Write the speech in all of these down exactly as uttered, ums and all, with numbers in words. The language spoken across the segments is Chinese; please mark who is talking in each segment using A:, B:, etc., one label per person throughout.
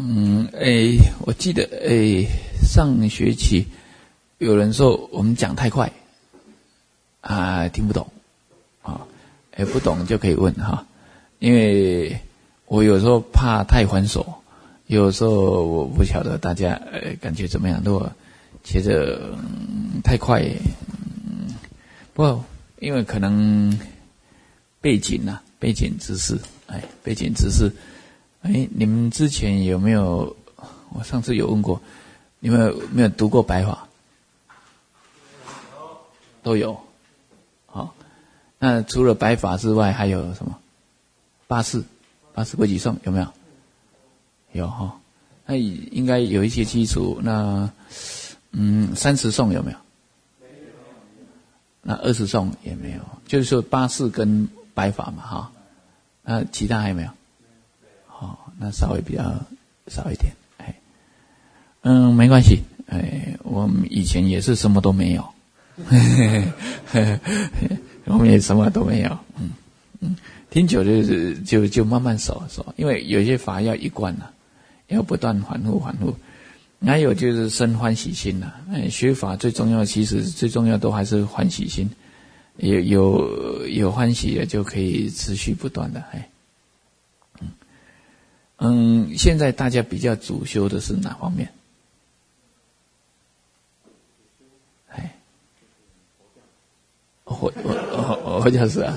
A: 嗯，诶，我记得诶，上学期有人说我们讲太快啊，听不懂啊，诶，不懂就可以问哈，因为我有时候怕太繁琐，有时候我不晓得大家呃感觉怎么样，如果觉得、嗯、太快，嗯，不过因为可能背景啊，背景知识，哎，背景知识。哎，你们之前有没有？我上次有问过，你们有没有读过白法？都有。好、哦，那除了白法之外，还有什么？八事、八事规矩颂有没有？有哈、哦。那应该有一些基础。那嗯，三十颂有没有？那二十颂也没有。就是说八事跟白法嘛，哈、哦。那其他还有没有？哦，那稍微比较少一点，哎，嗯，没关系，哎，我们以前也是什么都没有，我们也什么都没有，嗯嗯，听久就是就就慢慢熟熟，因为有些法要一贯了、啊，要不断反复反复，还有就是生欢喜心了、啊，哎，学法最重要，其实最重要都还是欢喜心，有有有欢喜的就可以持续不断的，哎。嗯，现在大家比较主修的是哪方面？哎，我我我我就是啊，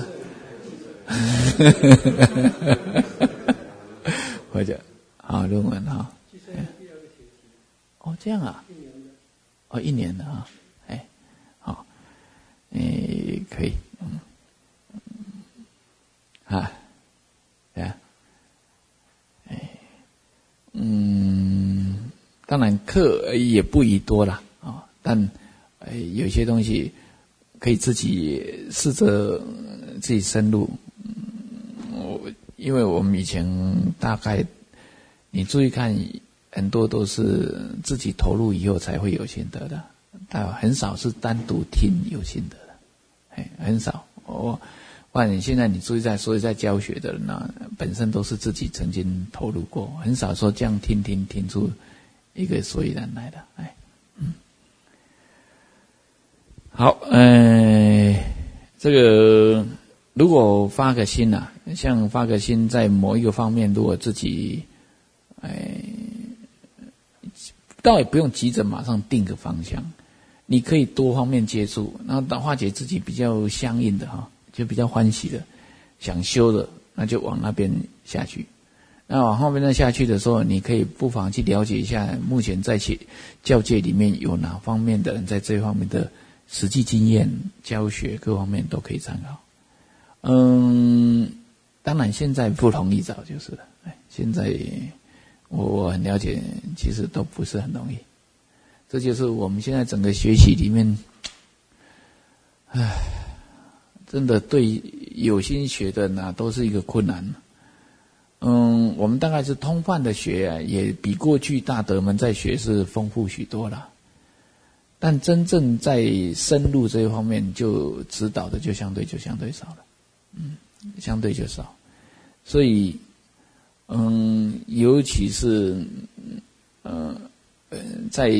A: 我就好论文哈。哦，这样啊，哦，一年的啊，哎，好，哎，可以，嗯，啊，对啊。嗯，当然课也不宜多啦啊、哦，但呃有些东西可以自己试着自己深入。嗯，我因为我们以前大概你注意看，很多都是自己投入以后才会有心得的，但很少是单独听有心得的，哎，很少。我。不然你现在你注意在所有在教学的人呢、啊，本身都是自己曾经投入过，很少说这样听听听出一个所以然来的。哎，嗯，好，呃，这个如果发个心啊，像发个心，在某一个方面，如果自己，哎，倒也不用急着马上定个方向，你可以多方面接触，然后化解自己比较相应的哈。就比较欢喜的，想修的，那就往那边下去。那往后面再下去的时候，你可以不妨去了解一下，目前在教界里面有哪方面的人在这方面的实际经验、教学各方面都可以参考。嗯，当然现在不容易找就是了。现在我我很了解，其实都不是很容易。这就是我们现在整个学习里面，唉。真的对有心学的呢，都是一个困难。嗯，我们大概是通泛的学啊，也比过去大德们在学是丰富许多了。但真正在深入这一方面，就指导的就相对就相对少了，嗯，相对就少。所以，嗯，尤其是呃呃，在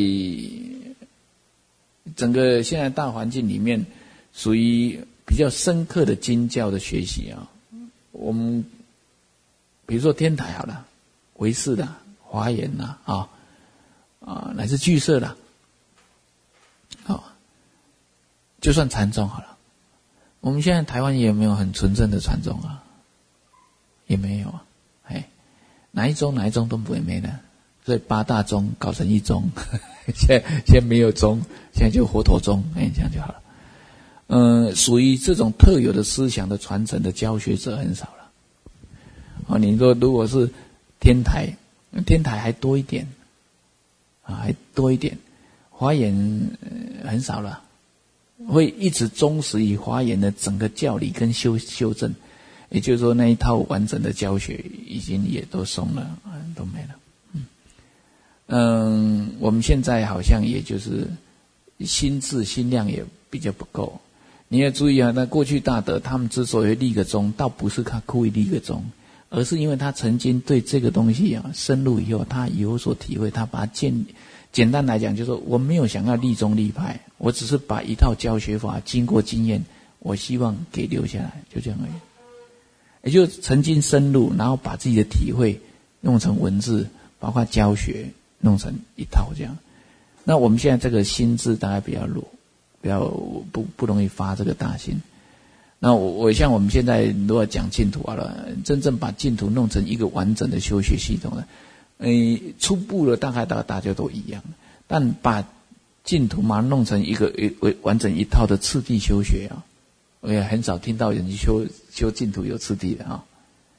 A: 整个现在大环境里面，属于比较深刻的经教的学习啊，我们比如说天台好了，唯识的、华严呐啊啊，乃至俱舍啦，啊，就算禅宗好了，我们现在台湾也没有很纯正的禅宗啊，也没有啊，哎，哪一宗哪一宗都不会没了，所以八大宗搞成一宗，现在现在没有宗，现在就佛陀宗，哎，这样就好了。嗯，属于这种特有的思想的传承的教学者很少了。哦，你说如果是天台，天台还多一点，啊，还多一点。华严、呃、很少了，会一直忠实于华严的整个教理跟修修正，也就是说那一套完整的教学已经也都松了，啊，都没了。嗯，嗯，我们现在好像也就是心智心量也比较不够。你要注意啊，那过去大德他们之所以立个宗，倒不是他故意立个宗， 而是因为他曾经对这个东西啊深入以后，他有所体会，他把它简简单来讲，就是说我没有想要立宗立派，我只是把一套教学法经过经验，我希望给留下来，就这样而已。也就曾经深入，然后把自己的体会弄成文字，包括教学弄成一套这样。那我们现在这个心智大概比较弱，比较不不容易发这个大心。那我我像我们现在如果讲净土好了，真正把净土弄成一个完整的修学系统了，呃，初步的大概大大家都一样，但把净土嘛弄成一个完完整一套的次第修学啊，我也很少听到人修修净土有次第的啊，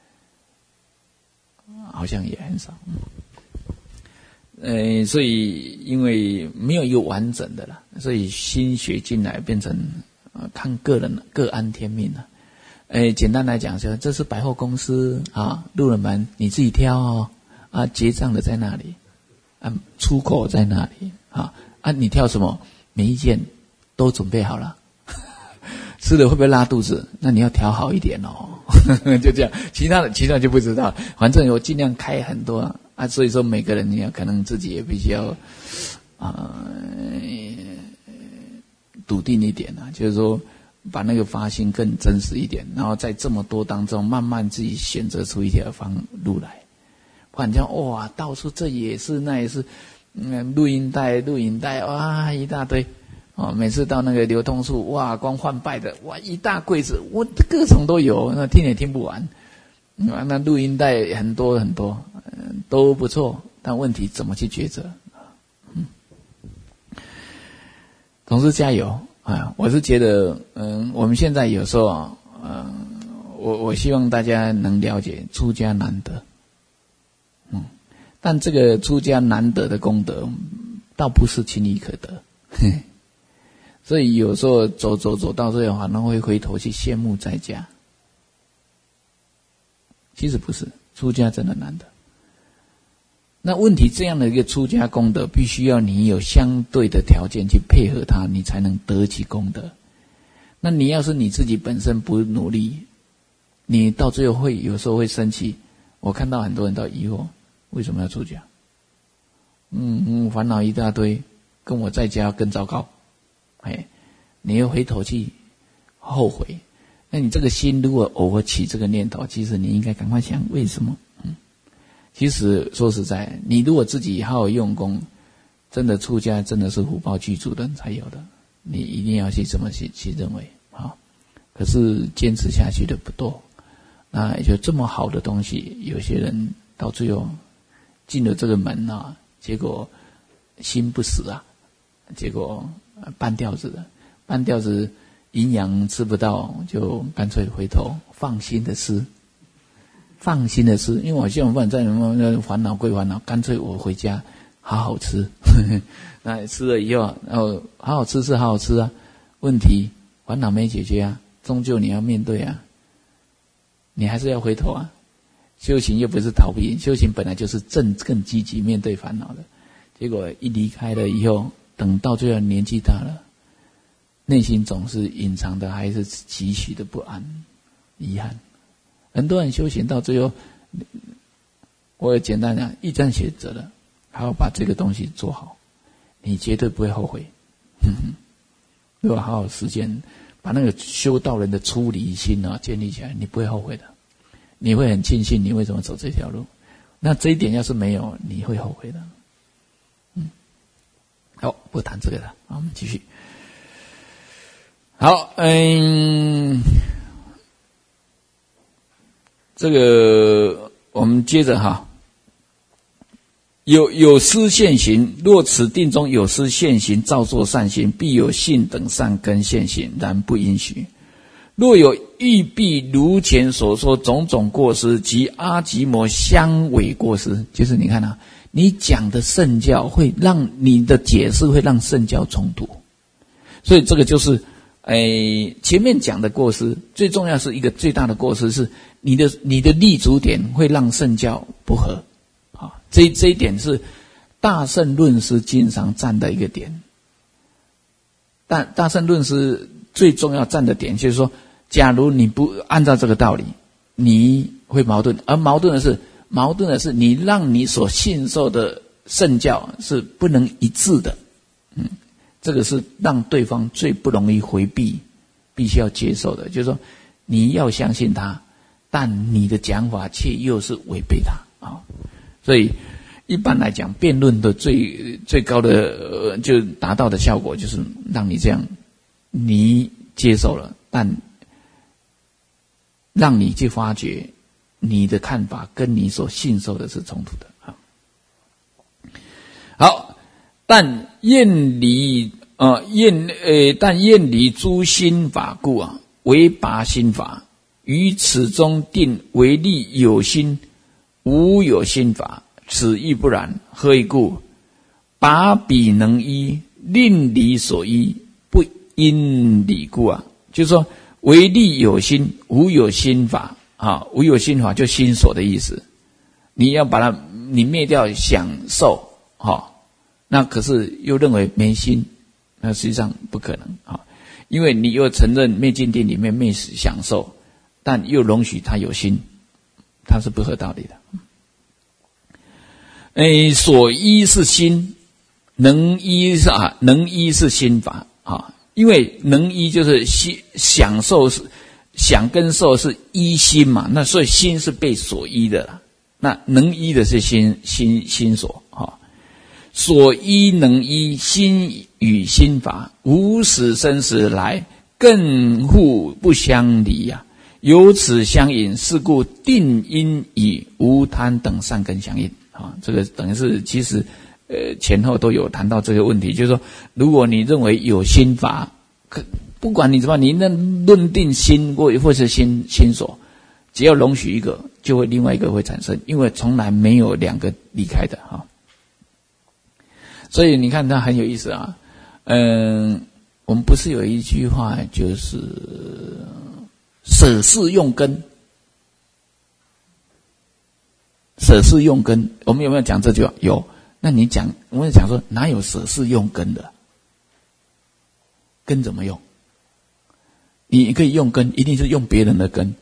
A: 好像也很少。呃，所以因为没有一个完整的啦，所以新学进来变成呃看个人各安天命了。呃，简单来讲说，这是百货公司啊，入了门你自己挑哦，啊，结账的在那里，啊，出口在那里啊，啊，你挑什么？每一件都准备好了，吃了会不会拉肚子？那你要调好一点哦，就这样，其他的其他就不知道，反正我尽量开很多啊。啊，所以说每个人也可能自己也比较啊、呃、笃定一点啊，就是说把那个发心更真实一点，然后在这么多当中慢慢自己选择出一条方路来。不然这样哇，到处这也是那也是，嗯，录音带录影带哇一大堆哦，每次到那个流通处哇，光换拜的哇一大柜子，我各种都有，那听也听不完。嗯、那录音带很多很多。都不错，但问题怎么去抉择？嗯，同事加油啊！我是觉得，嗯，我们现在有时候啊，嗯，我我希望大家能了解出家难得，嗯，但这个出家难得的功德，倒不是轻易可得，呵呵，所以有时候走走走到这的话，那会回头去羡慕在家。其实不是，出家真的难得。那问题这样的一个出家功德，必须要你有相对的条件去配合它，你才能得其功德。那你要是你自己本身不努力，你到最后会有时候会生气。我看到很多人都疑惑，为什么要出家？嗯嗯，烦恼一大堆，跟我在家更糟糕。哎，你又回头去后悔，那你这个心如果偶尔起这个念头，其实你应该赶快想为什么？嗯。其实说实在，你如果自己好好用功，真的出家真的是福报具足的人才有的，你一定要去这么去去认为啊。可是坚持下去的不多，那也就这么好的东西，有些人到最后进了这个门啊，结果心不死啊，结果半吊子的，半吊子营养吃不到，就干脆回头放心的吃。放心的吃，因为我希望不然在那烦恼归烦恼，干脆我回家好好吃。呵呵，那吃了以后，然后好好吃是好好吃啊，问题烦恼没解决啊，终究你要面对啊，你还是要回头啊。修行又不是逃避，修行本来就是正更积极面对烦恼的。结果一离开了以后，等到最后年纪大了，内心总是隐藏的还是几许的不安、遗憾。很多人修行到最后，我也简单讲，一战选择了，还要把这个东西做好，你绝对不会后悔。哼哼，如果好好实践，把那个修道人的出离心啊建立起来，你不会后悔的，你会很庆幸你为什么走这条路。那这一点要是没有，你会后悔的。嗯，好，不谈这个了，好，我们继续。好，嗯。这个我们接着哈，有有失现行，若此定中有失现行，造作善行，必有信等善根现行，然不应许。若有欲避如前所说种种过失及阿吉摩相违过失，就是你看啊，你讲的圣教会让你的解释会让圣教冲突，所以这个就是诶，前面讲的过失，最重要是一个最大的过失是你的你的立足点会让圣教不合啊，这这一点是大乘论师经常站的一个点。但大乘论师最重要站的点就是说，假如你不按照这个道理，你会矛盾，而矛盾的是矛盾的是你让你所信受的圣教是不能一致的，嗯，这个是让对方最不容易回避，必须要接受的，就是说你要相信他，但你的讲法却又是违背他啊，所以一般来讲，辩论的最最高的、呃、就达到的效果，就是让你这样，你接受了，但让你去发觉你的看法跟你所信受的是冲突的。好，好，但厌离呃厌呃但厌离诸心法故啊，为拔心法，于此中定为利有心，无有心法。此亦不然，何以故？拔彼能依，令理所依，不因理故啊。就是说，唯利有心，无有心法啊。无有心法就心所的意思。你要把它，你灭掉享受，哈、哦，那可是又认为没心，那实际上不可能啊、哦，因为你又承认灭尽定里面没享受，但又容许它有心，它是不合道理的。诶，所依是心，能依是啊，能依是心法啊，因为能依就是心享受是想跟受是依心嘛，那所以心是被所依的啦，那能依的是心心心所啊，所依能依，心与心法，无始生死来，更互不相离呀、啊。由此相应，是故定因与无贪等善根相应。啊，这个等于是其实呃前后都有谈到这个问题，就是说，如果你认为有心法，可不管你怎么，你那论定心或或是心心所，只要容许一个，就会另外一个会产生，因为从来没有两个离开的哈。所以你看它很有意思啊，嗯、呃，我们不是有一句话就是舍事用根。舍事用根，我们有没有讲这句话？有。那你讲，我们讲说哪有舍事用根的？根怎么用？你可以用根，一定是用别人的根，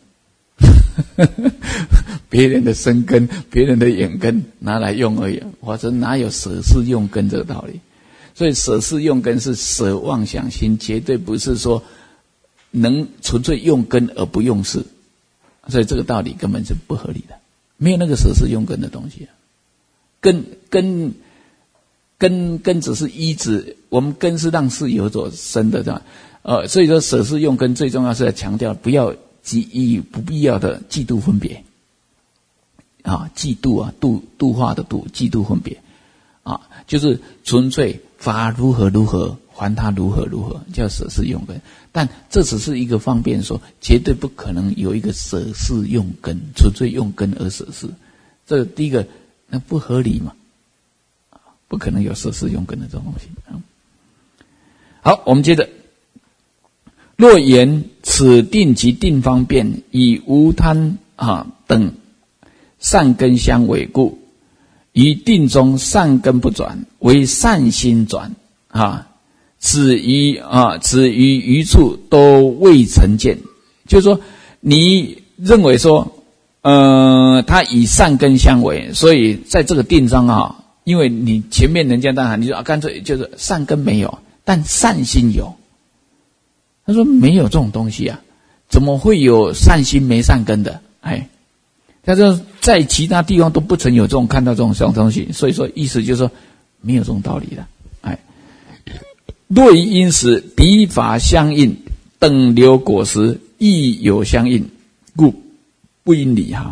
A: 别人的身根、别人的眼根拿来用而已。或者哪有舍事用根这个道理？所以舍事用根是舍妄想心，绝对不是说能纯粹用根而不用事。所以这个道理根本是不合理的。没有那个舍事用根的东西、啊，根根根根只是依止，我们根是让事有所生的，对吧？呃，所以说舍事用根最重要是要强调不要基于不必要的嫉妒分别啊，嫉妒啊，度度化的度，嫉妒分别啊，就是纯粹法如何如何，还他如何如何，叫舍事用根。但这只是一个方便说，绝对不可能有一个舍事用根，纯粹用根而舍事。这个第一个，那不合理嘛，不可能有舍事用根的这种东西。好，我们接着，若言此定及定方便，以无贪啊等善根相违故，于定中善根不转，为善心转啊。此于啊，此于余处都未曾见。就是说，你认为说，呃，它以善根相违，所以在这个定章啊，因为你前面人家当然你说啊，干脆就是善根没有，但善心有。他说没有这种东西啊，怎么会有善心没善根的？哎，他说在其他地方都不曾有这种看到这种这种东西，所以说意思就是说没有这种道理的。哎。若于因时彼法相应，等流果实亦有相应，故不应理哈。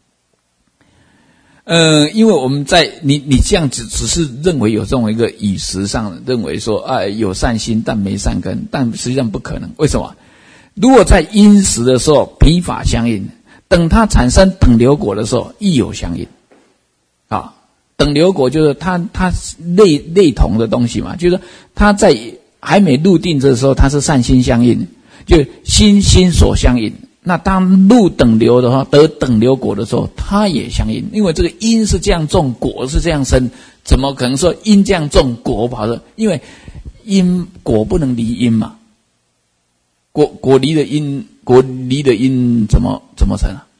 A: 呃，因为我们在你你这样子只是认为有这种一个语时上认为说啊有善心但没善根，但实际上不可能。为什么？如果在因时的时候彼法相应，等它产生等流果的时候亦有相应啊。等流果就是它它类类同的东西嘛，就是说它在还没入定的时候，它是善心相应，就心心所相应。那当入等流的话，得等流果的时候，它也相应，因为这个因是这样种，果是这样生，怎么可能说因这样种，果跑的？因为因果不能离因嘛，果果离的因，果离的因怎么怎么成啊？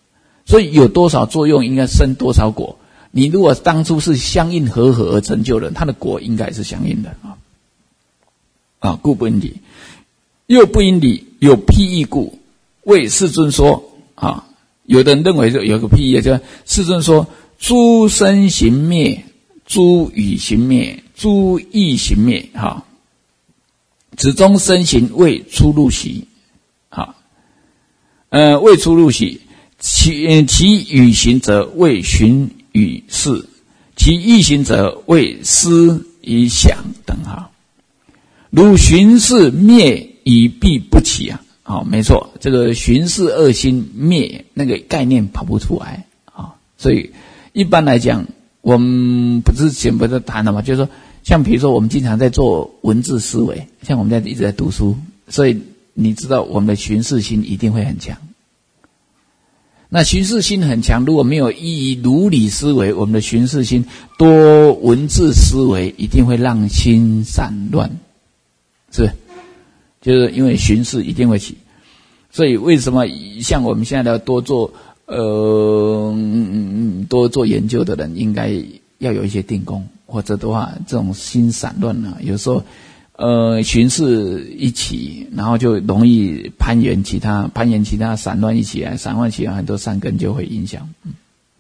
A: 所以有多少作用，应该生多少果。你如果当初是相应和合而成就的，它的果应该是相应的啊。啊，故不应离。又不应离，有譬喻故，为世尊说啊。有的人认为有个譬喻，叫世尊说：诸生行灭，诸语行灭，诸意行灭。哈，此中生行为出入息。好，呃，为出入息，其其语行则为循与事，其意行则为思与想等。哈，如寻事灭，以必不起啊。好，没错，这个寻事恶心灭那个概念跑不出来啊，所以一般来讲，我们不是前不是谈了嘛，就是说，像比如说我们经常在做文字思维，像我们在一直在读书，所以你知道我们的寻事心一定会很强。那寻事心很强，如果没有依于如理思维，我们的寻事心多文字思维一定会让心散乱，是不是？就是因为寻事一定会起，所以为什么像我们现在要多做呃多做研究的人，应该要有一些定功，或者的话，这种心散乱呢、啊，有时候呃寻事一起，然后就容易攀缘其他，攀缘其他散乱一起来，散乱起来很多善根就会影响。嗯、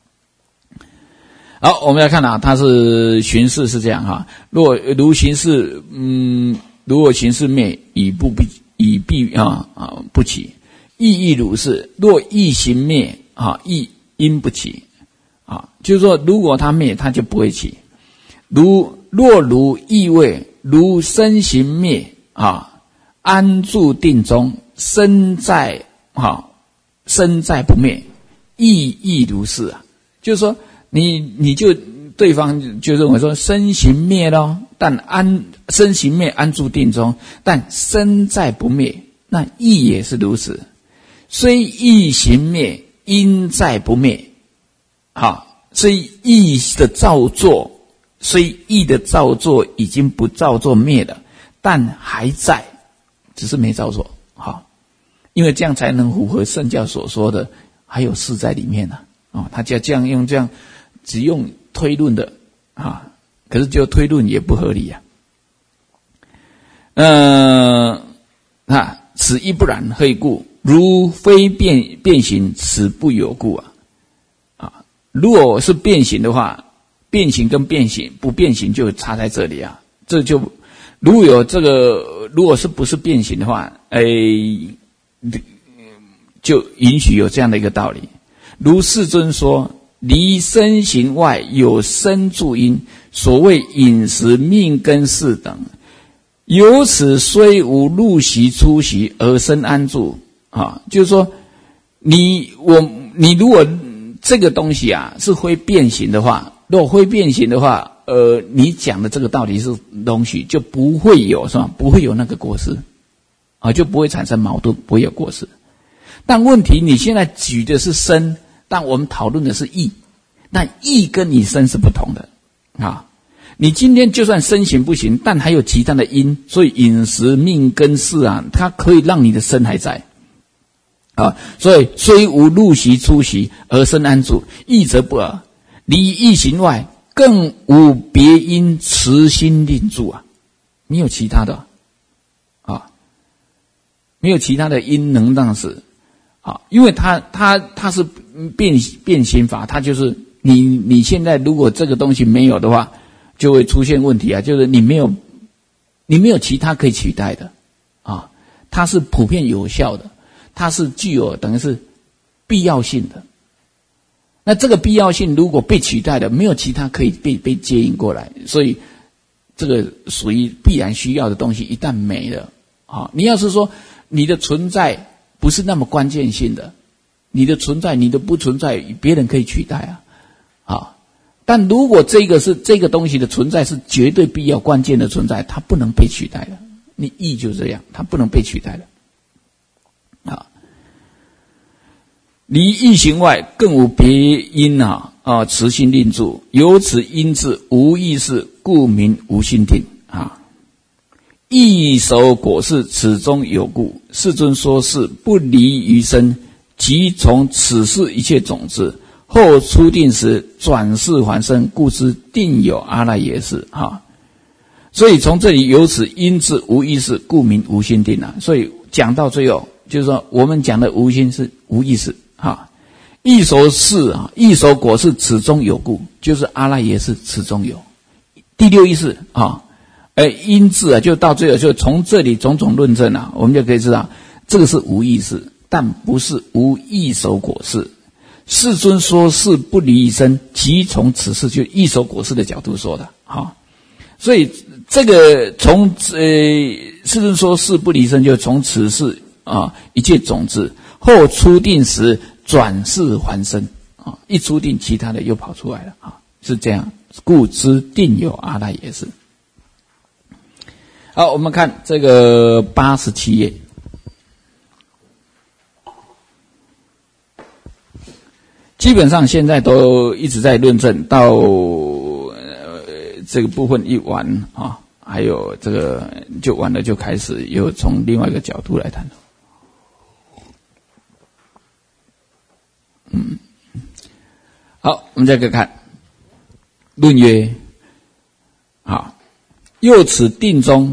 A: 好，我们来看啊，它是寻事是这样哈，如果如寻事，嗯。如果行事灭，以不必以必啊啊不起，意亦如是。若意行灭啊，意因不起啊，就是说，如果它灭，它就不会起。如若如意味，如身行灭啊，安住定中，身在啊，身在不灭，意亦如是啊。就是说，你你就对方就认为说身行灭咯，但安身行灭安住定中，但身在不灭，那意也是如此。虽意行灭，因在不灭。好，所以意的造作，虽意的造作已经不造作灭了，但还在，只是没造作。好，因为这样才能符合圣教所说的，还有事在里面呢、啊。哦，他就这样用这样，只用推论的啊，可是就推论也不合理啊。呃，啊，此亦不然，何以故？如非变变形，此不有故啊！啊，如果是变形的话，变形跟变形不变形就差在这里啊。这就如果有这个，如果是不是变形的话，哎，就允许有这样的一个道理。如世尊说，离身形外有身助因，所谓饮食、命根事等。由此虽无入息出息而生安住啊，就是说，你我你如果这个东西啊是会变形的话，如果会变形的话，呃，你讲的这个道理是容许，就不会有是吧？不会有那个过失啊，就不会产生矛盾，不会有过失。但问题你现在举的是身，但我们讨论的是意，那意跟你身是不同的啊。你今天就算身行不行，但还有其他的因，所以饮食、命根事啊，它可以让你的身还在啊。所以虽无入息出息而生安住，意则不尔。离意行外，更无别因持心令住啊。没有其他的啊，没有其他的因能让使啊，因为它它它是变变心法，它就是你你现在如果这个东西没有的话，就会出现问题啊，就是你没有，你没有其他可以取代的啊，它是普遍有效的，它是具有等于是必要性的。那这个必要性如果被取代了，没有其他可以被被接引过来，所以这个属于必然需要的东西，一旦没了啊，你要是说你的存在不是那么关键性的，你的存在，你的不存在，别人可以取代啊，啊。但如果这个是这个东西的存在是绝对必要关键的存在，它不能被取代了。你意就这样，它不能被取代了。啊，离意行外，更无别因啊啊，持心令住，由此因智无意识，故名无心定啊。意守果是，此中有故。世尊说是不离于身， 即从此世一切种子，后初定时转世还生，故知定有阿赖耶识啊。所以从这里由此因之无意识，故名无心定啊。所以讲到最后，就是说我们讲的无心是无意识啊。异熟识啊，异熟果是此中有故，就是阿赖耶识此中有。第六意识啊，而因字啊，就到最后就从这里种种论证啊，我们就可以知道这个是无意识，但不是无异熟果识。世尊说是不离一身，即从此事就异熟果识的角度说的啊。所以这个从呃世尊说是不离身，就从此事啊一切种子后初定时转世还生啊，一初定其他的又跑出来了啊，是这样，故知定有阿赖耶识。好，我们看这个八十七页。基本上现在都一直在论证到呃这个部分一完啊，还有这个就完了，就开始又从另外一个角度来谈。嗯，好，我们再来看论曰：好，又此定中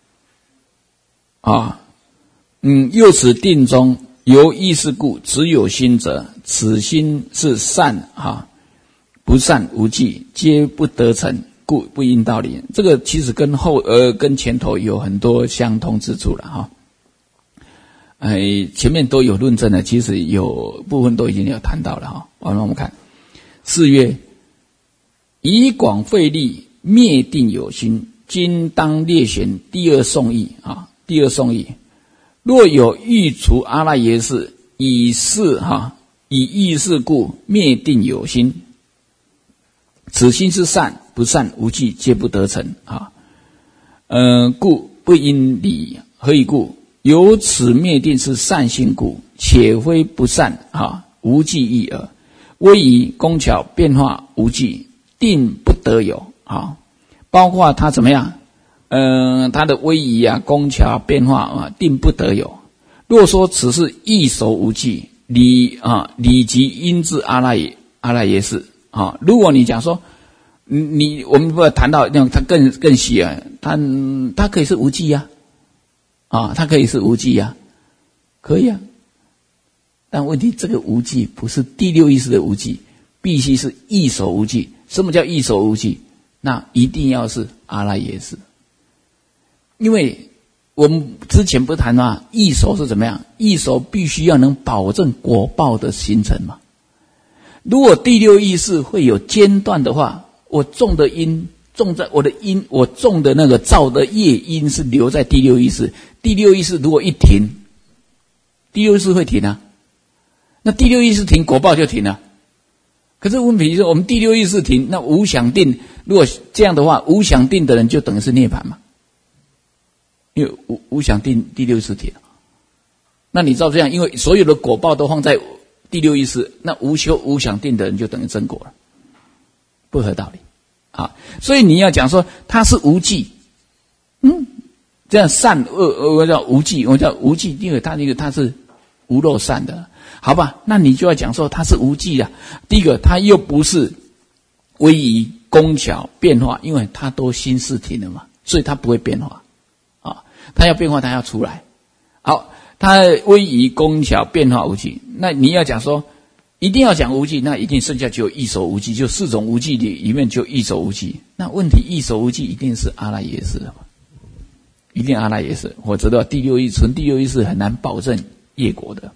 A: 啊，嗯，又此定中由意识故，只有心者，此心是善哈，不善无记，皆不得成，故不应道理。这个其实跟后呃跟前头有很多相通之处了哈。哎，前面都有论证的，其实有部分都已经有谈到了哈。完了，我们看四曰：以广费力灭定有心，今当列选第二颂义啊。第二颂义。若有欲除阿赖耶识，以是哈，以意识故灭定有心，此心是善，不善无记，皆不得成啊。呃，故不应理。何以故？由此灭定是善性故，且非不善啊，无记义耳。威仪工巧变化无记，定不得有啊。包括它怎么样？嗯、呃，它的威仪啊、工巧变化啊，定不得有。若说此是异熟无记，理啊理即因至阿赖耶阿赖耶识啊。如果你讲说，你我们不要谈到那种它更更细啊，它它可以是无记呀，啊，它可以是无记呀，可以啊。但问题这个无记不是第六意识的无记，必须是异熟无记。什么叫异熟无记？那一定要是阿赖耶识。因为我们之前不是谈吗？异熟是怎么样？异熟必须要能保证果报的形成嘛。如果第六意识会有间断的话，我种的因，种在我的因，我种的那个造的业因是留在第六意识。第六意识如果一停，第六意识会停啊。那第六意识停，果报就停了。可是问题是我们第六意识停，那无想定，如果这样的话，无想定的人就等于是涅槃嘛。因为无无想定第六意识停了，那你照这样，因为所有的果报都放在第六意识，那无修无想定的人就等于真果了，不合道理啊！所以你要讲说它是无记，嗯，这样善恶我叫无记，我叫无记，因为它那个它是无漏善的，好吧？那你就要讲说它是无记的。第一个，它又不是威仪工巧变化，因为它都心事停了嘛，所以它不会变化。它要变化，它要出来。好，它威仪工巧变化无记。那你要讲说，一定要讲无记，那一定剩下只有异熟无记，就四种无记里里面就异熟无记。那问题异熟无记一定是阿赖耶识的嘛？一定阿赖耶识。我知道第六意纯第六意识很难保证业果的。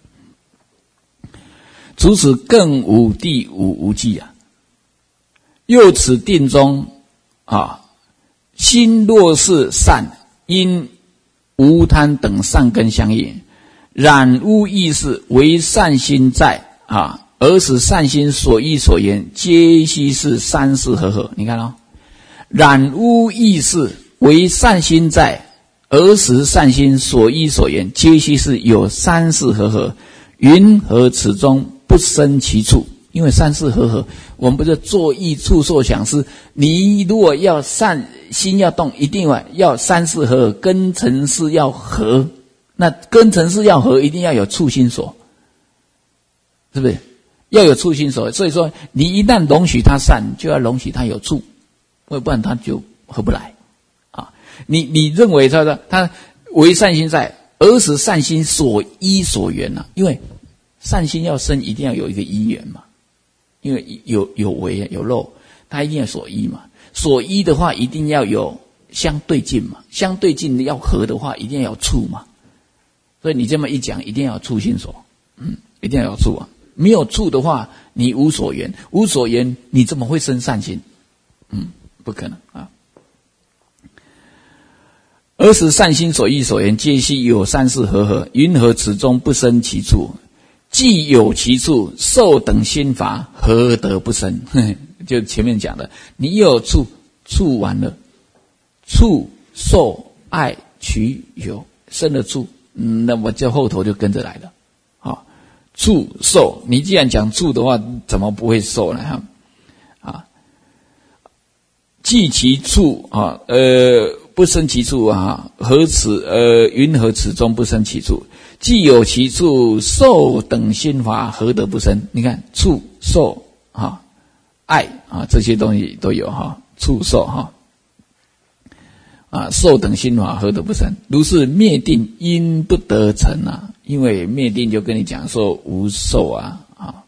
A: 除此更无第五无记啊。又此定中啊，心若是善，因无贪等善根相应，染污意识为善心在啊，而使善心所依所言，皆悉是三世和合。你看哦，染污意识为善心在，而使善心所依所言，皆悉是有三世和合。云何此中不生其处？因为三世和合，我们不是作意处受想思。你如果要善心要动，一定要要三世和合，根尘世要合。那根尘世要合，一定要有处心所。 是不是？要有处心所为，所以说你一旦容许它善，就要容许它有处，不然它就合不来啊。你你认为他说他为善心在，而使善心所依所缘啊，因为善心要生，一定要有一个依缘嘛，因为有有为有漏，它一定要所依嘛。所依的话，一定要有相对境嘛，相对境要合的话，一定要有处嘛。所以你这么一讲，一定要有处心所，嗯，一定要有处啊。没有处的话，你无所缘，无所缘，你怎么会生善心？嗯，不可能啊。而使善心所依所缘，皆悉有三世和合，云何此中不生其处？既有其处，受等心法何得不生？就前面讲的，你有处，处完了，处受爱取有生了处，嗯，那么这后头就跟着来了。处受，你既然讲处的话，怎么不会受呢？哈，啊，既其处啊，呃，不生其处啊，何此呃，云何此中不生其处？既有其处，受等心法何得不生？你看处受啊，爱啊，这些东西都有哈，处受哈，啊，受等心法何得不生？如是灭定因不得成啊。因为灭定就跟你讲说无受啊啊，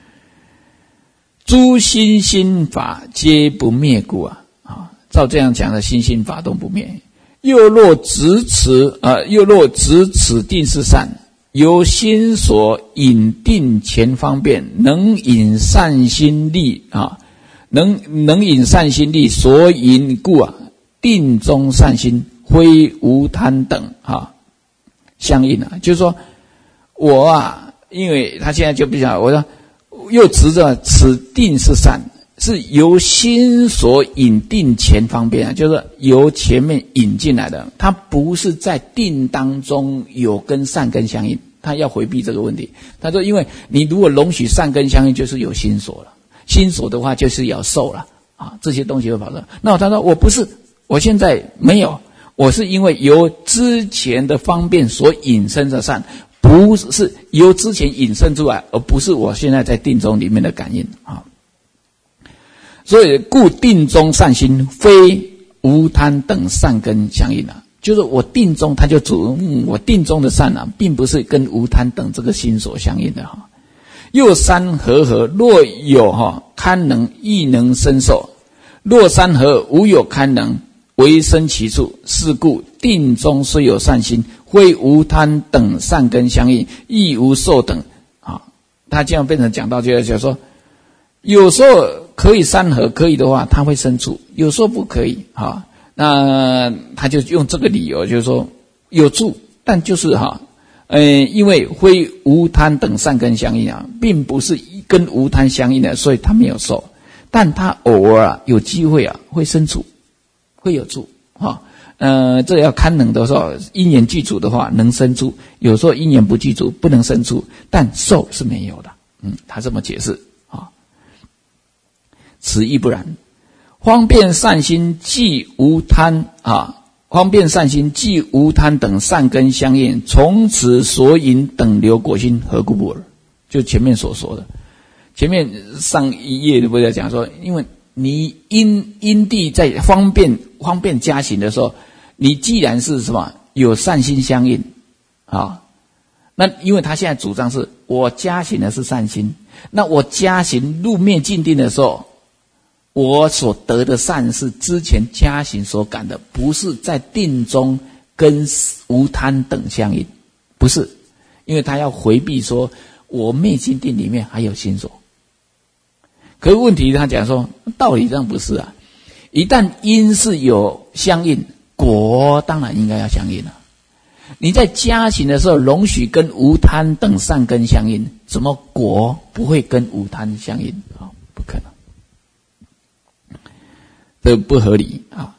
A: 诸心心法皆不灭故啊啊，照这样讲的心心法都不灭。又若执此啊，又若执此定是善，由心所引定前方便，能引善心力啊，能能引善心力所引故啊，定中善心非无贪等啊相应啊，就是说。我啊，因为他现在就比较，我说又执着此定是善，是由心所引定前方便啊，就是由前面引进来的，它不是在定当中有跟善根相应，他要回避这个问题。他说，因为你如果容许善根相应，就是有心所了，心所的话就是要受了啊，这些东西会跑出来。那他说我不是，我现在没有，我是因为由之前的方便所引生的善。不是由之前引申出来，而不是我现在在定中里面的感应啊。所以故定中善心非无贪等善根相应啊，就是我定中它就主、嗯、我定中的善啊，并不是跟无贪等这个心所相应的哈。又三和合，若有哈堪能亦能生受，若三和无有堪能为生其处，是故定中虽有善心，非无贪等善根相应，亦无受等啊。他这样变成讲到就要讲说，有时候可以三合，可以的话，他会生处；有时候不可以哈。那他就用这个理由，就是说有处，但就是哈，呃，因为非无贪等善根相应啊，并不是跟无贪相应的，所以他没有受，但他偶尔啊有机会啊会生处。会有处哈，呃，这要堪能的时候，因缘具足的话能生处，有时候因缘不具足不能生处，但受是没有的。嗯，他这么解释啊，此亦不然。方便善心既无贪啊，方便善心既无贪等善根相应，从此所引等流果心何故不尔？就前面所说的，前面上一页不是讲说，因为。你因因地在方便方便加行的时候，你既然是什么有善心相应啊，那因为他现在主张是我加行的是善心，那我加行入灭尽定的时候，我所得的善是之前加行所感的，不是在定中跟无贪等相应，不是，因为他要回避说我灭尽定里面还有心所。可是问题他讲说道理上不是啊，一旦因是有相应，果当然应该要相应了。你在加行的时候容许跟无贪等善根相应，怎么果不会跟无贪相应啊？不可能，这不合理啊。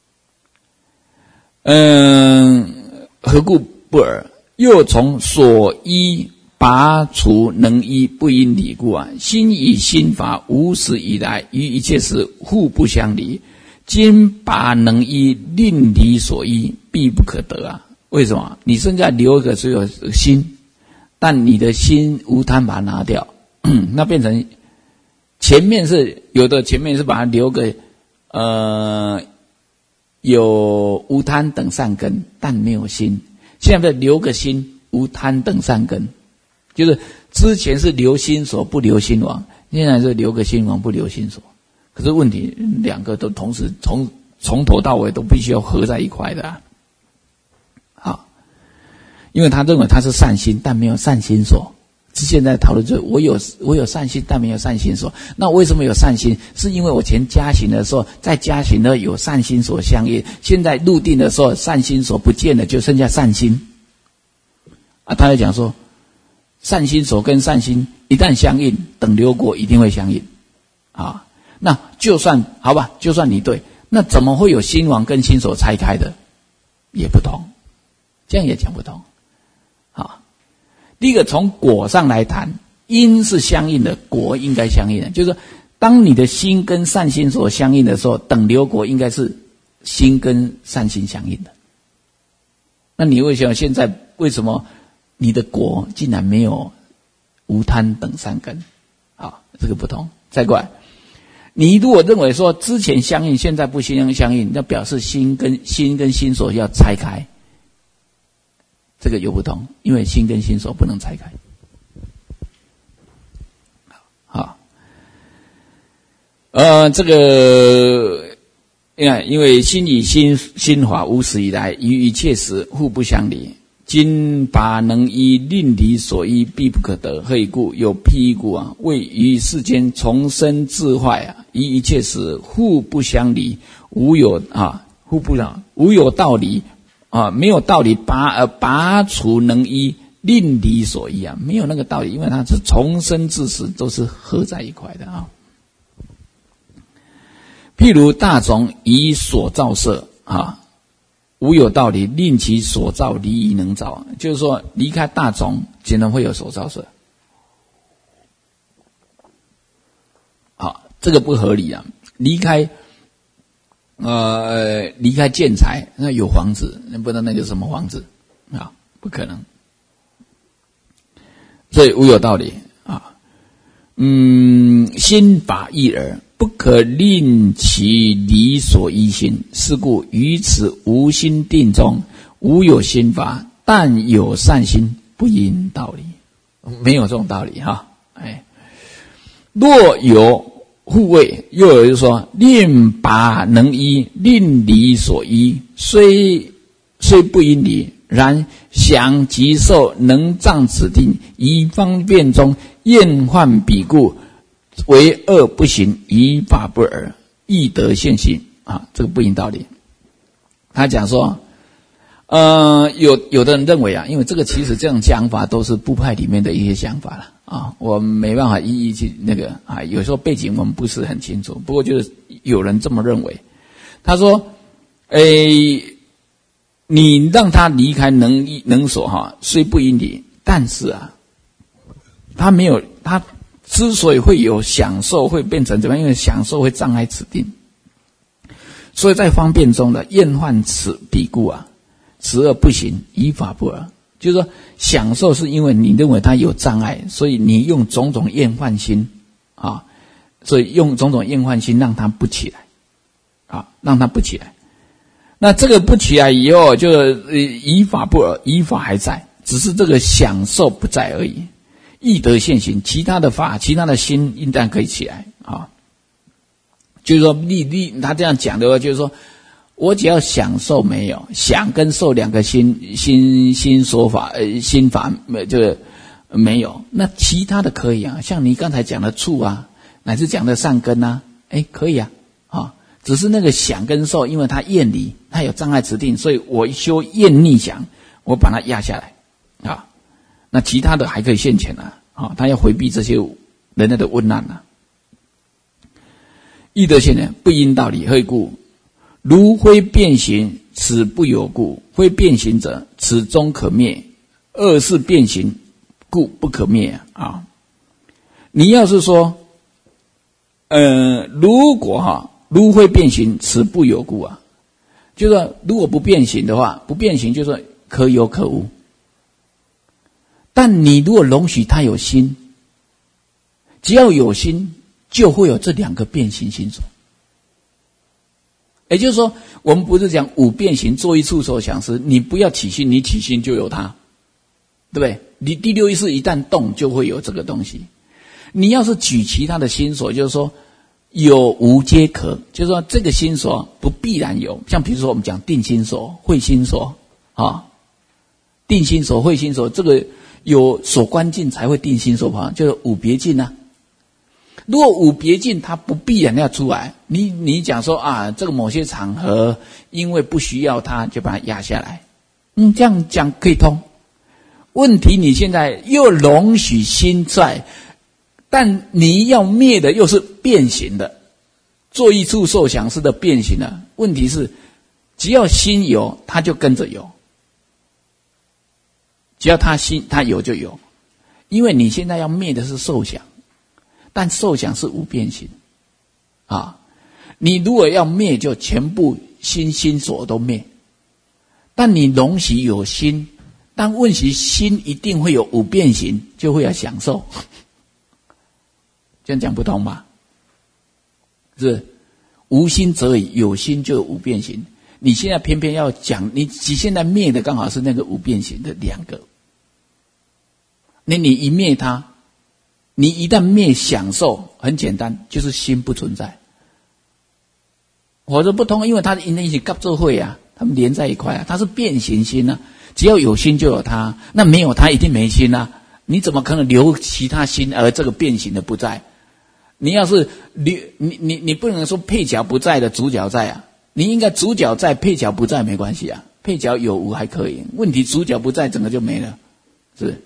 A: 嗯，何故不尔？又从所依拔除能依不因理故啊，心与心法无始以来于一切时互不相离，今拔能依令离所依，必不可得啊。为什么？你现在留一个只有心，但你的心无贪把它拿掉， 那变成前面是有的，前面是把它留个呃有无贪等善根，但没有心。现在留个心，无贪等善根，就是之前是留心所不留心王，现在是留个心王不留心所。可是问题两个都同时从从头到尾都必须要合在一块的啊。好，因为他认为他是善心，但没有善心所。现在讨论就是我有我有善心，但没有善心所。那为什么有善心？是因为我前加行的时候，在加行呢有善心所相应，现在入定的时候善心所不见了，就剩下善心。啊，他就讲说，善心所跟善心一旦相应，等流果一定会相应。啊，那就算好吧，就算你对，那怎么会有心王跟心所拆开的？也不同，这样也讲不通。好。第一个从果上来谈，因是相应的，果应该相应的，就是说当你的心跟善心所相应的时候，等流果应该是心跟善心相应的。那你为什么现在为什么你的果竟然没有无贪等善根？啊，这个不同。再过来，你如果认为说之前相应，现在不相相应，那表示心跟心跟心所要拆开。这个有不同，因为心跟心所不能拆开。好，呃，这个，因为心与心心法无始以来，于一切时互不相离。今拔能依，令离所依，必不可得。何以故？有譬故啊，谓于世间从生至坏啊，于一切时互不相离，无有啊，互不相，无有道理。啊，没有道理拔呃拔除能依，令离所依啊，没有那个道理，因为它是从生至死都是合在一块的啊。譬如大种以所造色啊，无有道理，令其所造离以能造，就是说离开大种，怎能会有所造色？好，这个不合理啊，离开。呃，离开建材，那有房子，那不知道那个什么房子啊？不可能，所以无有道理啊。嗯，心法一耳，不可令其离所依心。是故于此无心定中，无有心法，但有善心，不因道理。没有这种道理哈。哎，若有。护卫，又有就是说，令拔能依，令离所依，虽虽不因离，然想即受能障指定，以方便中厌患彼故，为恶不行，以法不尔，亦得现行啊！这个不因道理。他讲说，呃，有有的人认为啊，因为这个其实这种讲法都是部派里面的一些想法了。啊，我没办法一一去那个啊，有时候背景我们不是很清楚，不过就是有人这么认为。他说：“诶，你让他离开能能所哈，虽不因离，但是啊，他没有他之所以会有享受，会变成怎么样？因为享受会障碍此定，所以在方便中的厌患此彼故啊，此恶不行，以法不尔。”就是说，享受是因为你认为它有障碍，所以你用种种厌患心啊，所以用种种厌患心让它不起来啊，让它不起来。那这个不起来以后，就呃以法不尔，以法还在，只是这个享受不在而已。亦得现行，其他的法，其他的心应当可以起来啊。就是说，你你他这样讲的话，就是说。我只要享受没有想跟受两个心心心说法呃心法呃这个没有，那其他的可以啊，像你刚才讲的处啊，乃至讲的善根啊，哎可以啊啊，只是那个想跟受，因为它厌离，它有障碍持定，所以我一修厌逆想，我把它压下来啊，那其他的还可以现前啊，啊，他要回避这些人类的问难啊。亦得现前，不因道理，何以故？如非变形，此不有故；非变形者，此终可灭。二是变形，故不可灭啊！你要是说，呃，如果哈，如非变形，此不有故啊，就是说，如果不变形的话，不变形就是可有可无。但你如果容许他有心， 只要有心，就会有这两个变形心所。也就是说，我们不是讲五变形作意处所想思，你不要起心，你起心就有它，对不对？你第六意识一旦动，就会有这个东西。你要是举其他的心所，就是说有无皆可，就是说这个心所不必然有。像比如说我们讲定心所、慧心所啊，定心所、慧心所，这个有所观境才会定心所旁，就是五别境啊。如果五别境它不必然要出来，你你讲说啊，这个某些场合因为不需要它，就把它压下来，嗯，这样讲可以通。问题你现在又容许心在，但你要灭的又是变形的，作意处受想思的变形了。问题是，只要心有，它就跟着有；只要他心他有就有，因为你现在要灭的是受想。但受想是无变形啊！你如果要灭，就全部心心所都灭。但你容许有心，但问题心一定会有无变形，就会要享受。这样讲不通吧？是无心则已，有心就有无变形。你现在偏偏要讲，你你现在灭的刚好是那个无变形的两个。那你一灭它。你一旦灭享受，很简单，就是心不存在。我说不通，因为它的因一起合作会啊，他们连在一块啊，它是变形心啊。只要有心就有它，那没有它一定没心啊。你怎么可能留其他心而这个变形的不在？你要是留你你你不能说配角不在的主角在啊，你应该主角在，配角不在没关系啊，配角有无还可以。问题主角不在，整个就没了，是不是？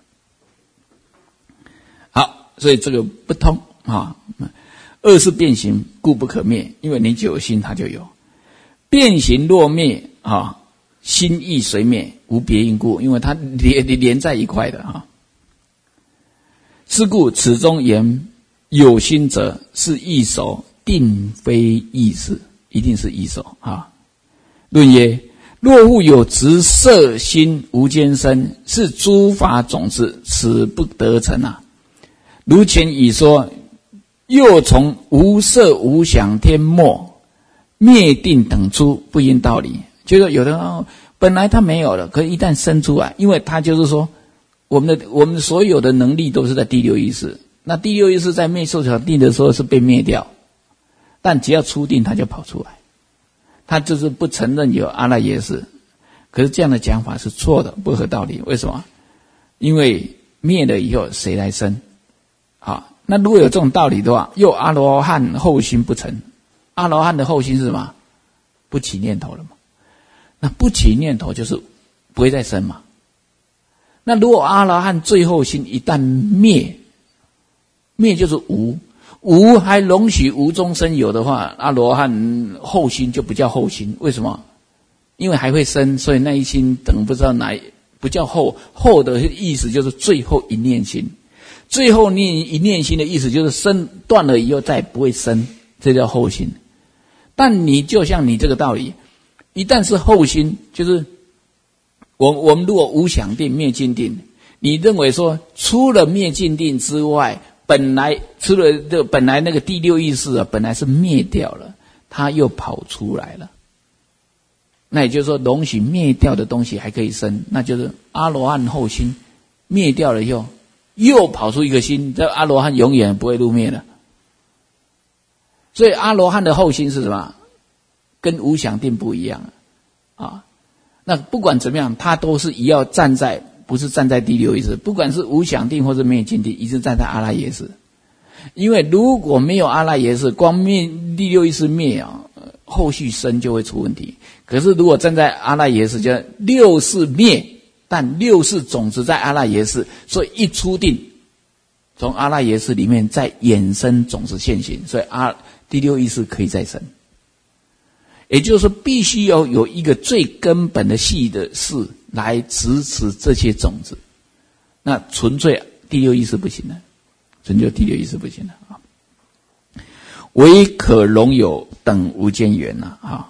A: 所以这个不通啊。二是变形，故不可灭，因为你就有心，它就有。变形若灭啊，心亦随灭，无别因故，因为它连连在一块的啊。是故此中言有心者是异手，定非异事，一定是异手啊。论曰：若复有直色心无间身，是诸法种子，此不得成啊。如前已说，又从无色无想天末灭定等出，不因道理。就是有的人、哦、本来他没有了，可是一旦生出来，因为他就是说，我们的我们所有的能力都是在第六意识，那第六意识在灭受想定的时候是被灭掉，但只要出定，他就跑出来，他就是不承认有阿赖耶识。可是这样的讲法是错的，不合道理。为什么？因为灭了以后，谁来生？好，那如果有这种道理的话，又阿罗汉后心不成，阿罗汉的后心是什么？不起念头了嘛？那不起念头就是不会再生嘛？那如果阿罗汉最后心一旦灭，灭就是无，无还容许无中生有的话，阿罗汉后心就不叫后心。为什么？因为还会生，所以那一心等不知道哪不叫后，后的意思就是最后一念心。最后念一念心的意思就是生断了以后再不会生，这叫后心。但你就像你这个道理，一旦是后心，就是我我们如果无想定灭尽定，你认为说除了灭尽定之外，本来除了这本来那个第六意识啊，本来是灭掉了，它又跑出来了。那也就是说，容许灭掉的东西还可以生，那就是阿罗汉后心灭掉了以后。又跑出一个心，这阿罗汉永远不会入灭了。所以阿罗汉的后心是什么？跟无想定不一样啊。那不管怎么样，他都是一要站在，不是站在第六意识，不管是无想定或者灭尽定，一直站在阿赖耶识。因为如果没有阿赖耶识，光灭第六意识灭啊，后续生就会出问题。可是如果站在阿赖耶识，就六识灭。但六识种子在阿赖耶识，所以一出定，从阿赖耶识里面再衍生种子现行，所以阿第六意识可以再生。也就是说，必须要有一个最根本的系的事来支持这些种子。那纯粹第六意识不行了，纯粹第六意识不行了啊！唯可容有等无间缘呐啊！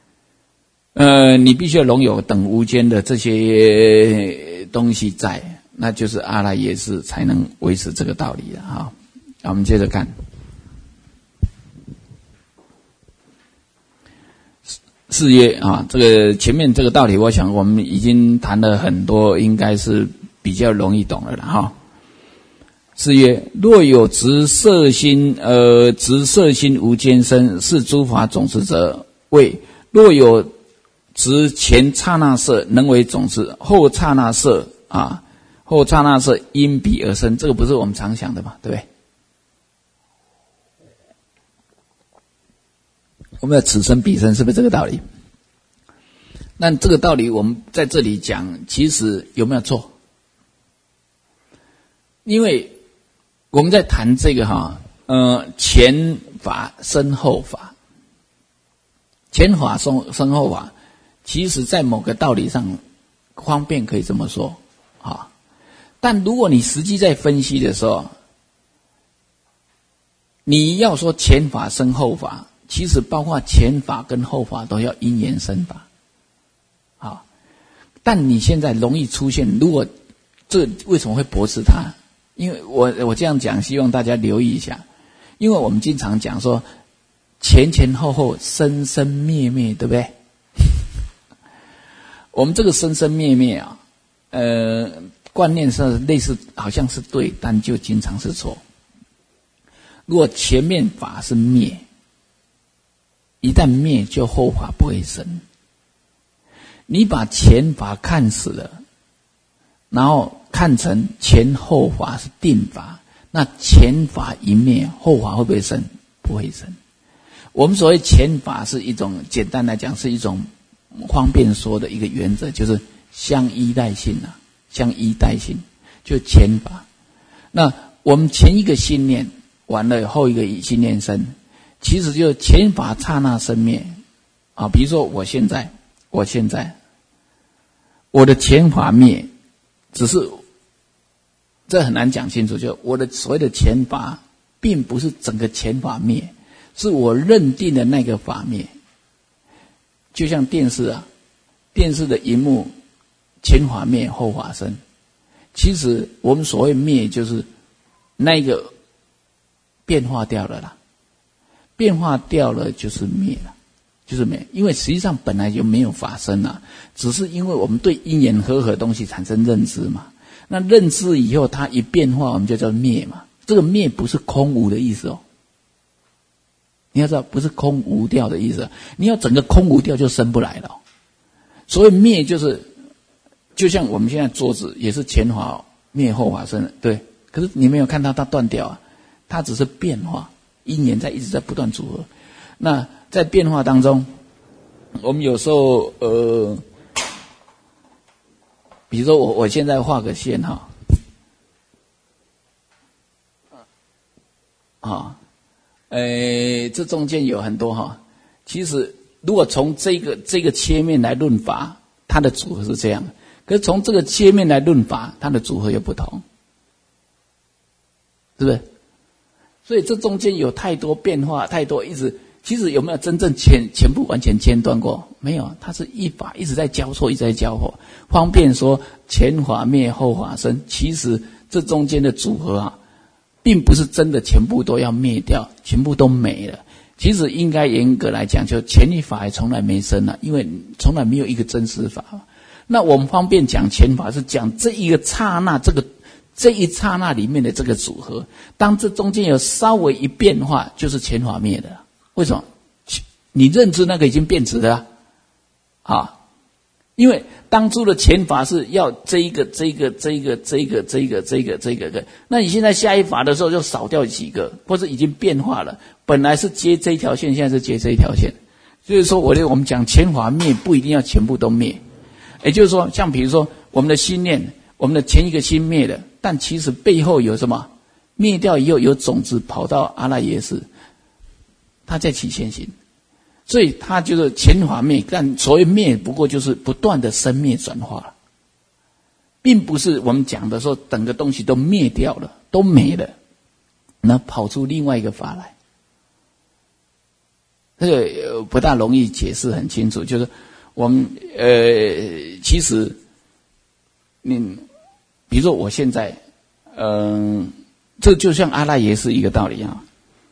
A: 呃，你必须要容有等无间的这些东西在， 那就是阿赖耶识才能维持这个道理了哈。我们接着看是曰啊，这个前面这个道理，我想我们已经谈了很多，应该是比较容易懂了了哈。是曰：若有执色心，呃，执色心无间身，是诸法总持者，谓若有执前刹那色，能为总持，后刹那色啊，后刹那色因彼而生，这个不是我们常想的嘛，对不对？我们的此生彼生是不是这个道理？那这个道理我们在这里讲，其实有没有错？因为我们在谈这个哈，呃，前法生后法，前法生生后法，其实在某个道理上方便可以这么说啊。但如果你实际在分析的时候，你要说前法生后法，其实包括前法跟后法都要因缘生法，好，但你现在容易出现，如果这为什么会驳斥它？因为我我这样讲，希望大家留意一下，因为我们经常讲说前前后后生生灭灭，对不对？我们这个生生灭灭啊，呃，观念上类似，好像是对，但就经常是错。如果前面法是灭，一旦灭，就后法不会生。你把前法看死了，然后看成前后法是定法，那前法一灭，后法会不会生？不会生。我们所谓前法是一种，简单来讲是一种方便说的一个原则，就是相依赖性啊，相依赖性，就前法。那我们前一个心念完了，后一个心念生，其实就是前法刹那生灭啊。比如说我现在，我现在我的前法灭，只是这很难讲清楚，就我的所谓的前法并不是整个前法灭，是我认定的那个法灭。就像电视啊，电视的荧幕前法灭后法生，其实我们所谓灭就是那个变化掉了啦，变化掉了就是灭了，就是灭。因为实际上本来就没有法生啊，只是因为我们对因缘和合的东西产生认知嘛。那认知以后，它一变化，我们就叫灭嘛。这个灭不是空无的意思哦，你要知道，不是空无掉的意思。你要整个空无掉，就生不来了、哦。所谓灭，就是就像我们现在桌子也是前法灭后法生的，对。可是你没有看到它断掉啊，它只是变化，因缘在一直在不断组合。那在变化当中，我们有时候呃。比如说我我现在画个线哈，啊，呃，这中间有很多哈。其实如果从这个这个切面来论法，它的组合是这样；可是从这个切面来论法，它的组合又不同，是不是？所以这中间有太多变化，太多一直。其实有没有真正全全部完全间断过？没有，它是一法一直在交错，一直在交错，方便说前法灭后法生。其实这中间的组合啊，并不是真的全部都要灭掉，全部都没了。其实应该严格来讲，就前一法也从来没生了，因为从来没有一个真实法。那我们方便讲前法，是讲这一个刹那，这个这一刹那里面的这个组合，当这中间有稍微一变化，就是前法灭的。为什么？你认知那个已经变质了啊！啊，因为当初的前法是要这一个、这一个、这一个、这一个、这一个、这一个、这一个，那你现在下一法的时候就少掉几个，或者已经变化了。本来是接这一条线，现在是接这一条线。所以说，我的我们讲前法灭，不一定要全部都灭。也就是说，像比如说我们的心念，我们的前一个心灭了，但其实背后有什么？灭掉以后有种子跑到阿赖耶识。它在起现行，所以它就是前法灭，但所谓灭不过就是不断的生灭转化，并不是我们讲的说整个东西都灭掉了，都没了，那跑出另外一个法来。这个不大容易解释很清楚，就是我们呃，其实你比比如说我现在，嗯、呃，这就像阿赖耶是一个道理啊。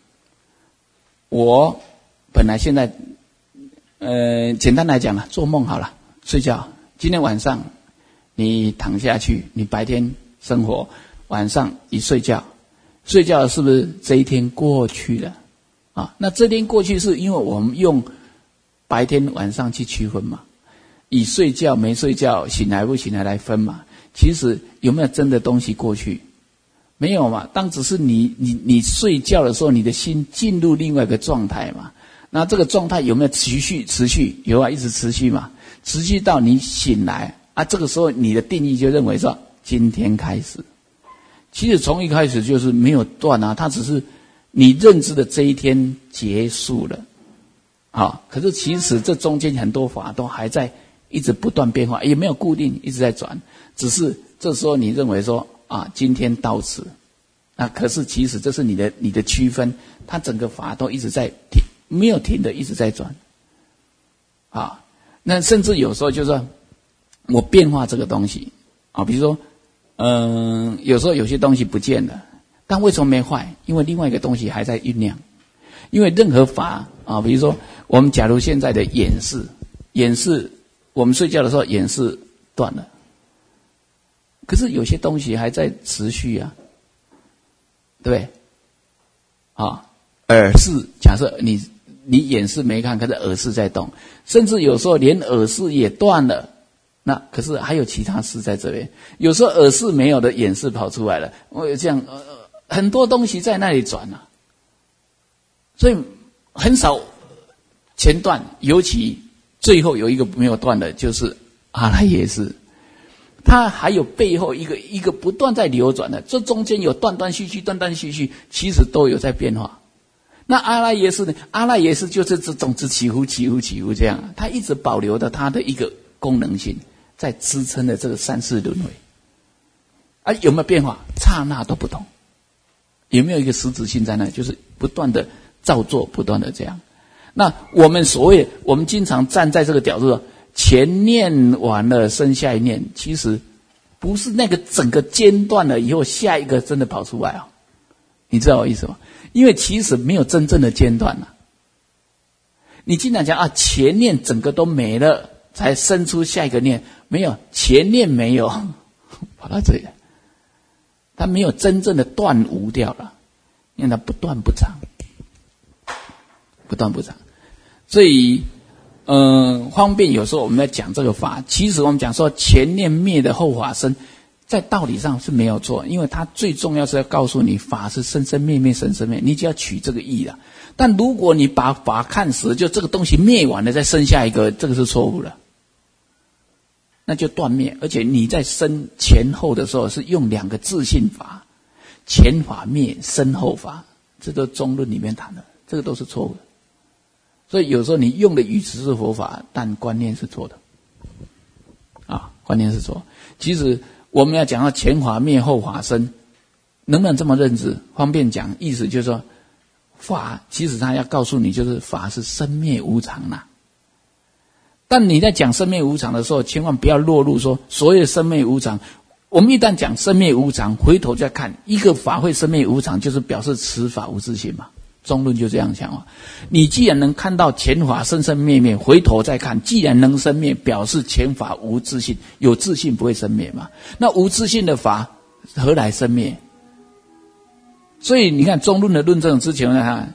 A: 我本来现在，呃，简单来讲了，做梦好了，睡觉。今天晚上你躺下去，你白天生活，晚上一睡觉，睡觉是不是这一天过去了？啊，那这天过去是因为我们用白天晚上去区分嘛，以睡觉没睡觉、醒来不醒来来分嘛。其实有没有真的东西过去？没有嘛。当只是你你你睡觉的时候，你的心进入另外一个状态嘛。那这个状态有没有持续？持续有啊，一直持续嘛，持续到你醒来啊。这个时候你的定义就认为说，今天开始。其实从一开始就是没有断啊，它只是你认知的这一天结束了。好，可是其实这中间很多法都还在一直不断变化，也没有固定，一直在转。只是这时候你认为说啊，今天到此，那可是其实这是你的你的区分，它整个法都一直在停，没有停的一直在转。啊，那甚至有时候就是说我变化这个东西啊，比如说，嗯、呃，有时候有些东西不见了，但为什么没坏？因为另外一个东西还在酝酿。因为任何法啊，比如说我们假如现在的眼视，眼视我们睡觉的时候眼视断了，可是有些东西还在持续啊，对不对？啊，耳视，假设你你眼视没看，可是耳视在动，甚至有时候连耳视也断了，那可是还有其他视在这边。有时候耳视没有的，眼视跑出来了，我有这样、呃、很多东西在那里转啊。所以很少前段，尤其最后有一个没有断的，就是阿赖耶识。它还有背后一个一个不断在流转的，这中间有断断续续、断断续续，其实都有在变化。那阿赖耶识呢？阿赖耶识就是这种子起伏、起伏、起伏这样，它一直保留的它的一个功能性，在支撑的这个三世轮回。啊，有没有变化？刹那都不同。有没有一个实质性在那？就是不断的照做，不断的这样。那我们所谓，我们经常站在这个角度，前念完了，生下一念，其实不是那个整个间断了以后，下一个真的跑出来啊、哦！你知道我意思吗？因为其实没有真正的间断了。你经常讲啊，前念整个都没了，才生出下一个念，没有前念没有，跑到这里，它没有真正的断无掉了，因为它不断不长。不断不长，所以，嗯、呃，方便有时候我们在讲这个法，其实我们讲说前念灭的后法生，在道理上是没有错，因为它最重要是要告诉你法是生生灭灭生生灭，你只要取这个义了。但如果你把法看死，就这个东西灭完了再生下一个，这个是错误了，那就断灭。而且你在生前后的时候是用两个自性法，前法灭，身后法，这都中论里面谈的，这个都是错误的。所以有时候你用的语词是佛法，但观念是错的，啊，观念是错。其实我们要讲到前法灭后法生，能不能这么认知？方便讲，意思就是说，法其实他要告诉你，就是法是生灭无常啦。但你在讲生灭无常的时候，千万不要落入说所谓的生灭无常。我们一旦讲生灭无常，回头再看一个法会生灭无常，就是表示此法无自性嘛。中论就这样讲啊，你既然能看到前法生生灭灭，回头再看，既然能生灭，表示前法无自性，有自性不会生灭嘛？那无自性的法何来生灭？所以你看中论的论证之前呢，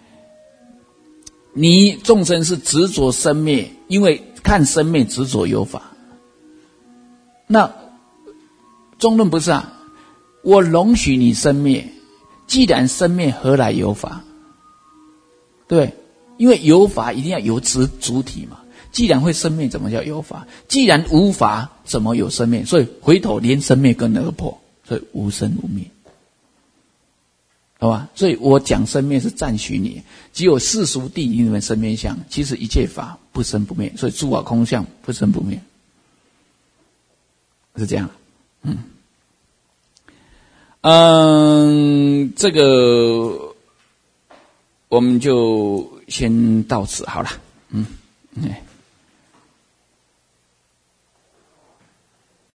A: 你众生是执着生灭，因为看生灭执着有法。那中论不是啊，我容许你生灭，既然生灭，何来有法？对，因为有法一定要有主主体嘛。既然会生灭，怎么叫有法？既然无法，怎么有生灭？所以回头连生灭跟而破，所以无生无灭，好吧？所以我讲生灭是赞许你，只有世俗谛里面生灭相，其实一切法不生不灭，所以诸法空相不生不灭，是这样。嗯嗯，这个。我们就先到此好了，嗯，哎。